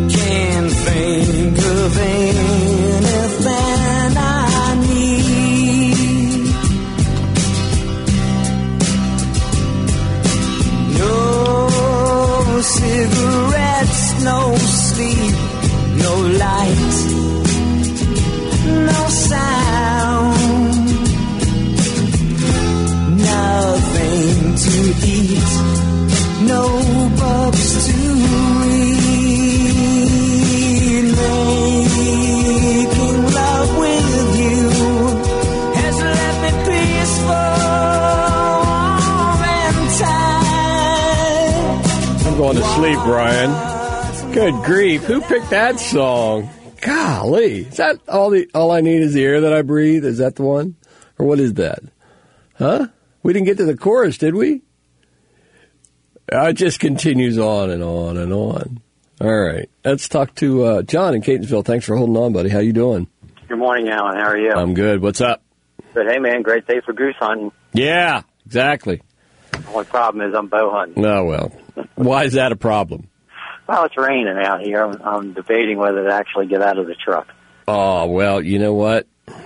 think of anything I need. no sleep, no light, no sound, nothing to eat, no books to read. Making love with you has left me peaceful and tired. I'm going to sleep, Brian. Good grief. Who picked that song? Golly. Is that all the all I need is the air that I breathe? Is that the one? Or what is that? Huh? We didn't get to the chorus, did we? It just continues on and on and on. All right. Let's talk to uh, John in Catonsville. Thanks for holding on, buddy. How you doing? Good morning, Alan. How are you? I'm good. What's up? But hey, man, great day for goose hunting. Yeah, exactly. The only problem is I'm bow hunting. Oh, well. Why is that a problem? Well, it's raining out here. I'm, I'm debating whether to actually get out of the truck. Oh, well, you know what?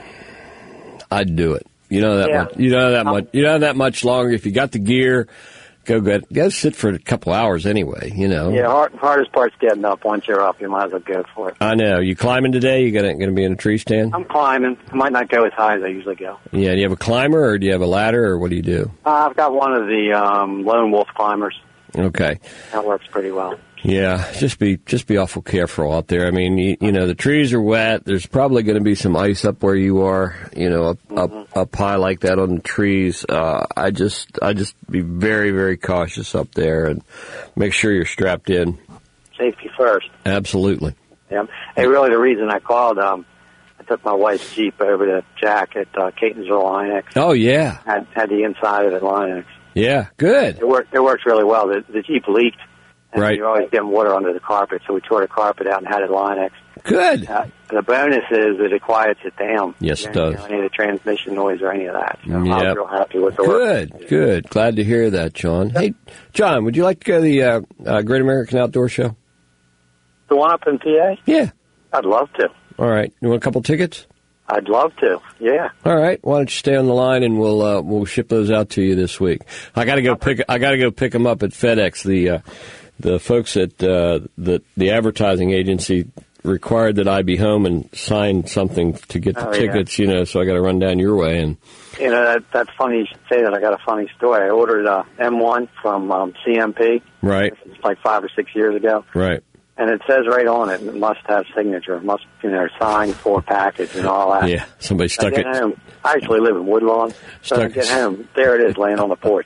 I'd do it. You know that Yeah. much. You know that much. You know that much longer. If you got the gear, go get. Go sit for a couple hours anyway. You know. Yeah, hard, hardest part's getting up. Once you're up, you might as well go for it. I know. You climbing today? You gonna gonna be in a tree stand? I'm climbing. I might not go as high as I usually go. Yeah. Do you have a climber or do you have a ladder or what do you do? Uh, I've got one of the um, lone wolf climbers. Okay. That works pretty well. Yeah, just be just be awful careful out there. I mean, you, you know, the trees are wet. There's probably going to be some ice up where you are. You know, up Mm-hmm. up up high like that on the trees. Uh, I just I just be very very cautious up there and make sure you're strapped in. Safety first. Absolutely. Yeah. Hey, really, the reason I called, um, I took my wife's Jeep over to Jack at uh, Catonsville Line-X. Oh yeah. Had had the inside of it Line-X. Yeah. Good. It worked. It works really well. The, the Jeep leaked. And Right. you're always getting water under the carpet, so we tore the carpet out and had it Line-X. Good. Uh, the bonus is that it quiets it down. Yes, You it don't does. hear any of the transmission noise or any of that. So I'm Yep. real happy with the work. Good. Good. Glad to hear that, John. Hey, John, would you like to go to the uh, uh, Great American Outdoor Show? The one up in P A? Yeah. I'd love to. All right. You want a couple tickets? I'd love to. Yeah. All right. Why don't you stay on the line and we'll uh, we'll ship those out to you this week. I got to go pick. I got to go pick them up at FedEx. The uh, the folks at uh, the the advertising agency required that I be home and sign something to get the Oh, yeah. tickets. You know, so I got to run down your way and. You know, that, that's funny you should say that. I got a funny story. I ordered a M one from um, C M P. Right. It's like five or six years ago. Right. And it says right on it, it must have signature, must, you know, signed for package and all that. Yeah. Somebody stuck I get it. home. I actually live in Woodlawn. So I Stuck- get home. There it is, laying on the porch.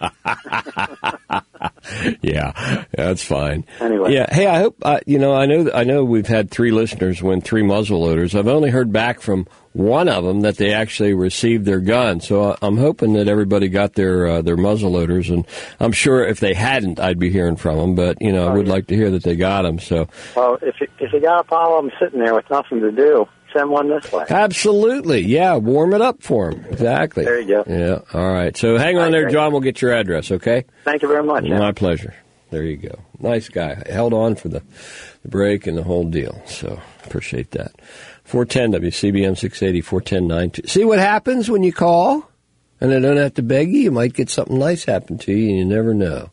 Yeah, that's fine. Anyway. Yeah. Hey, I hope uh, you know. I know. I know we've had three listeners win three muzzle loaders. I've only heard back from one of them that they actually received their gun. So I'm hoping that everybody got their uh, their muzzle loaders, and I'm sure if they hadn't, I'd be hearing from them. But you know, I Oh, would yeah. like to hear that they got them. So Well, if you, if you got a problem sitting there with nothing to do, send one this way. absolutely, yeah, warm it up for them. Exactly. There you go. Yeah. All right. So hang on there, great. John. We'll get your address. Okay. Thank you very much. My pleasure. There you go. Nice guy. Held on for the, the break and the whole deal. So appreciate that. four ten W C B M six eighty, four ten nine two. See what happens when you call? And I don't have to beg you. You might get something nice happen to you, and you never know.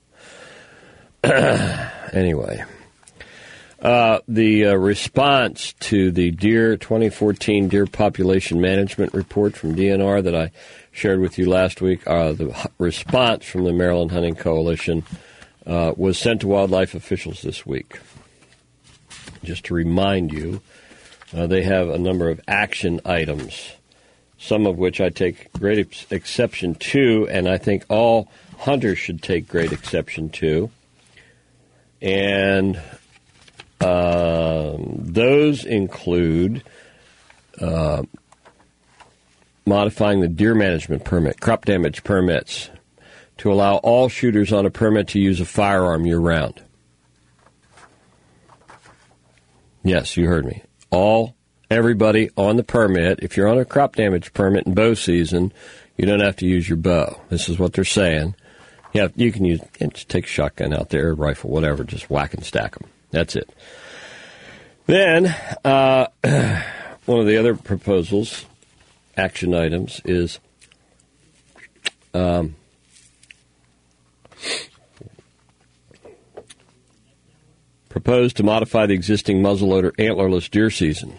Anyway. Uh, the uh, response to the Deer twenty fourteen Deer Population Management Report from D N R that I shared with you last week, uh, the h- response from the Maryland Hunting Coalition uh, was sent to wildlife officials this week. Just to remind you, uh, they have a number of action items, some of which I take great ex- exception to, and I think all hunters should take great exception to. And um, those include uh, modifying the deer management permit, crop damage permits, to allow all shooters on a permit to use a firearm year-round. Yes, you heard me. All, everybody on the permit, if you're on a crop damage permit in bow season, you don't have to use your bow. This is what they're saying. Yeah, you can use, just take a shotgun out there, rifle, whatever, just whack and stack them. That's it. Then, uh, one of the other proposals, action items, is um, proposed to modify the existing muzzleloader antlerless deer season.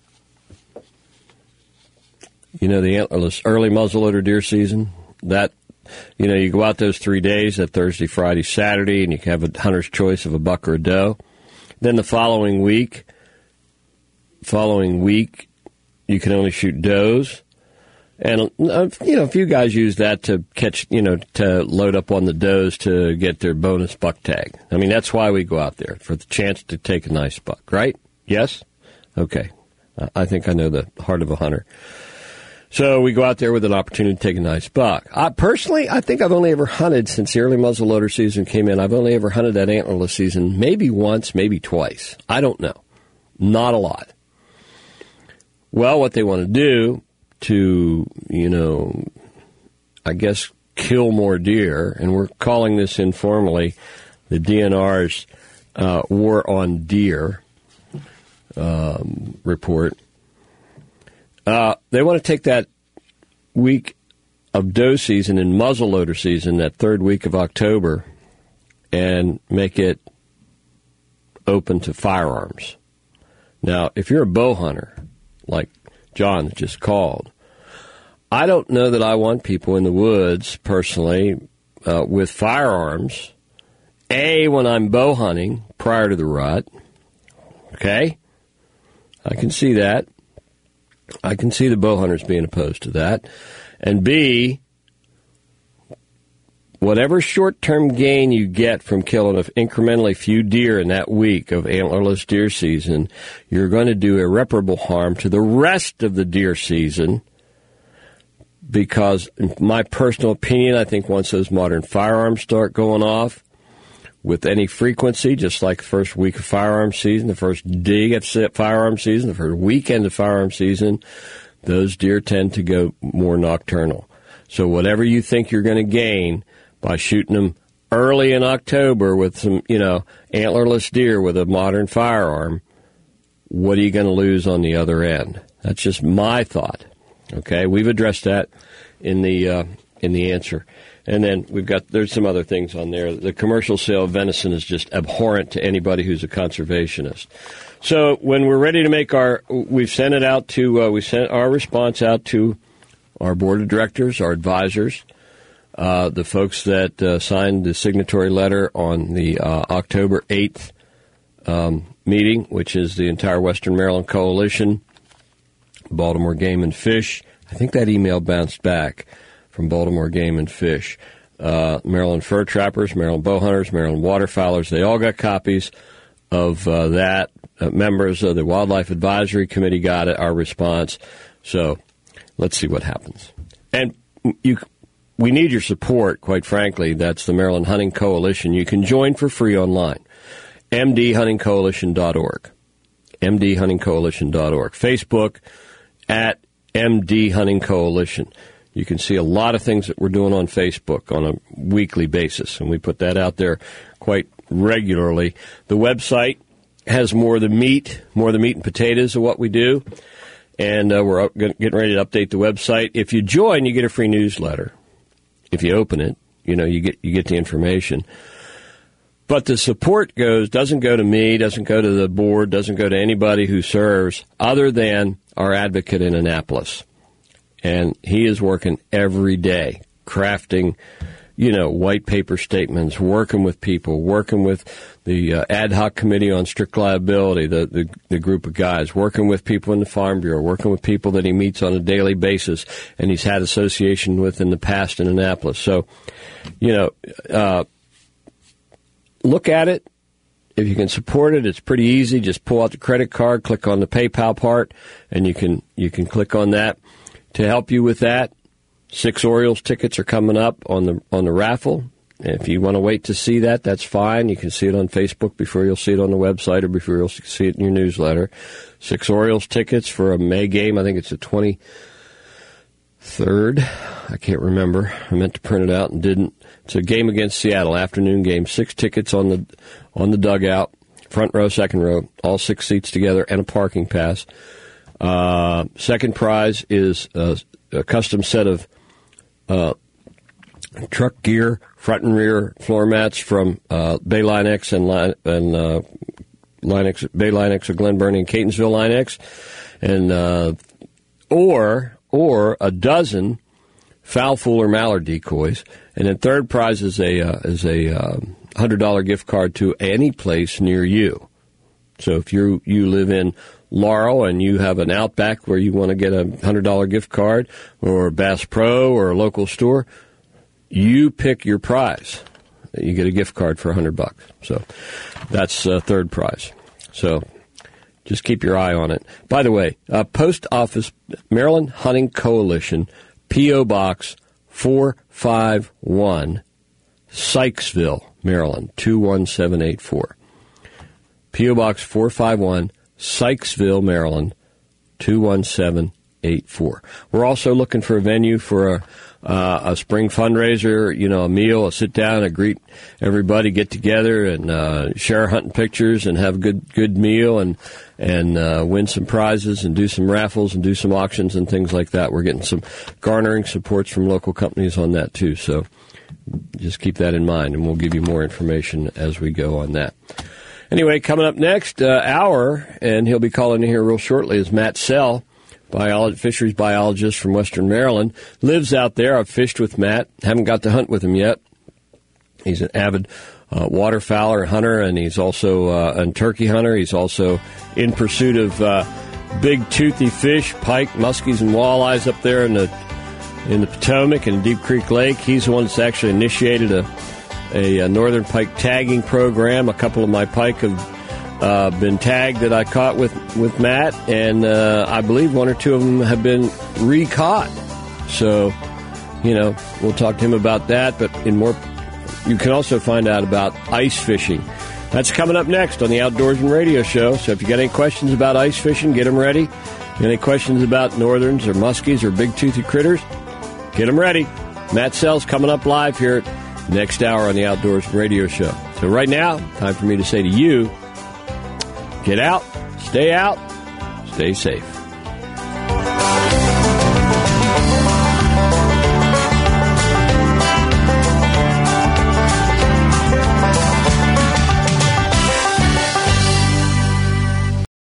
You know, the antlerless early muzzleloader deer season, that, you know, you go out those three days, that Thursday, Friday, Saturday, and you can have a hunter's choice of a buck or a doe. Then the following week, following week, you can only shoot does. And, uh, you know, a few guys use that to catch, you know, to load up on the does to get their bonus buck tag. I mean, that's why we go out there, for the chance to take a nice buck, right? Yes? Okay. I think I know the heart of a hunter. So we go out there with an opportunity to take a nice buck. I, personally, I think I've only ever hunted since the early muzzleloader season came in. I've only ever hunted that antlerless season maybe once, maybe twice. I don't know. Not a lot. Well, what they want to do to, you know, I guess kill more deer, and we're calling this informally the D N R's uh, War on Deer um, report. Uh, they want to take that week of doe season and muzzleloader season, that third week of October, and make it open to firearms. Now, if you're a bow hunter, like John just called, I don't know that I want people in the woods, personally, uh, with firearms, A, when I'm bow hunting prior to the rut. Okay? I can see that. I can see the bow hunters being opposed to that. And B, whatever short-term gain you get from killing an incrementally few deer in that week of antlerless deer season, you're going to do irreparable harm to the rest of the deer season, because, in my personal opinion, I think once those modern firearms start going off with any frequency, just like the first week of firearm season, the first dig of firearm season, the first weekend of firearm season, those deer tend to go more nocturnal. So whatever you think you're going to gain by shooting them early in October with some, you know, antlerless deer with a modern firearm, what are you going to lose on the other end? That's just my thought. Okay, we've addressed that in the uh, in the answer. And then we've got, there's some other things on there. The commercial sale of venison is just abhorrent to anybody who's a conservationist. So when we're ready to make our, we've sent it out to, uh, we sent our response out to our board of directors, our advisors, uh, the folks that uh, signed the signatory letter on the uh, October eighth um, meeting, which is the entire Western Maryland Coalition, Baltimore Game and Fish. I think that email bounced back from Baltimore Game and Fish. Uh, Maryland Fur Trappers, Maryland Bow Hunters, Maryland Waterfowlers, they all got copies of uh, that. Uh, members of the Wildlife Advisory Committee got it, our response. So let's see what happens. And you, we need your support, quite frankly. That's the Maryland Hunting Coalition. You can join for free online, m d hunting coalition dot org, m d hunting coalition dot org. Facebook, at M D Hunting Coalition. You can see a lot of things that we're doing on Facebook on a weekly basis, and we put that out there quite regularly. The website has more of the meat, more of the meat and potatoes of what we do, and uh, we're getting ready to update the website. If you join, you get a free newsletter. If you open it, you know, you get you get the information. But the support goes doesn't go to me, doesn't go to the board, doesn't go to anybody who serves, other than our advocate in Annapolis. And he is working every day, crafting, you know, white paper statements, working with people, working with the uh, ad hoc committee on strict liability, the, the, the group of guys, working with people in the Farm Bureau, working with people that he meets on a daily basis, and he's had association with in the past in Annapolis. So, you know, uh, look at it. If you can support it, it's pretty easy. Just pull out the credit card, click on the PayPal part, and you can you can click on that. To help you with that, six Orioles tickets are coming up on the on the raffle. If you want to wait to see that, that's fine. You can see it on Facebook before you'll see it on the website or before you'll see it in your newsletter. Six Orioles tickets for a May game. I think it's the twenty-third. I can't remember. I meant to print it out and didn't. It's a game against Seattle, afternoon game. Six tickets on the on the dugout, front row, second row, all six seats together, and a parking pass. Uh, second prize is a, a custom set of uh, truck gear, front and rear floor mats from uh, Bayline X and, and uh, Linex, Bay Linex of Glen Burnie and Catonsville Linex, and uh, or or a dozen foul fool or mallard decoys, and then third prize is a uh, is a um, hundred dollar gift card to any place near you. So if you you live in Laurel and you have an Outback where you want to get a hundred dollar gift card, or Bass Pro or a local store, you pick your prize. You get a gift card for a hundred bucks. So that's uh, third prize. So just keep your eye on it. By the way, uh, Post Office, Maryland Hunting Coalition, P O. Box four five one, Sykesville, Maryland, two one seven eight four. P O. Box four five one, Sykesville, Maryland, two one seven eight four. We're also looking for a venue for a, uh, a spring fundraiser, you know, a meal, a sit down, a greet everybody, get together and uh, share hunting pictures and have a good good meal and and uh, win some prizes and do some raffles and do some auctions and things like that. We're getting some garnering supports from local companies on that too. So just keep that in mind, and we'll give you more information as we go on that. Anyway, coming up next uh, hour, and he'll be calling in here real shortly, is Matt Sell, biolo- fisheries biologist from Western Maryland. Lives out there. I've fished with Matt. Haven't got to hunt with him yet. He's an avid uh, waterfowler hunter, and he's also uh, a turkey hunter. He's also in pursuit of uh, big toothy fish, pike, muskies, and walleyes up there in the in the Potomac and Deep Creek Lake. He's the one that's actually initiated a A, a northern pike tagging program. A couple of my pike have uh, been tagged that I caught with, with Matt, and uh, I believe one or two of them have been re-caught. So, you know, we'll talk to him about that, but in more, you can also find out about ice fishing. That's coming up next on the Outdoorsman Radio Show. So if you got any questions about ice fishing, get them ready. Any questions about northerns or muskies or big toothy critters, get them ready. Matt Sell's coming up live here at next hour on the Outdoors Radio Show. So right now, time for me to say to you, get out, stay out, stay safe.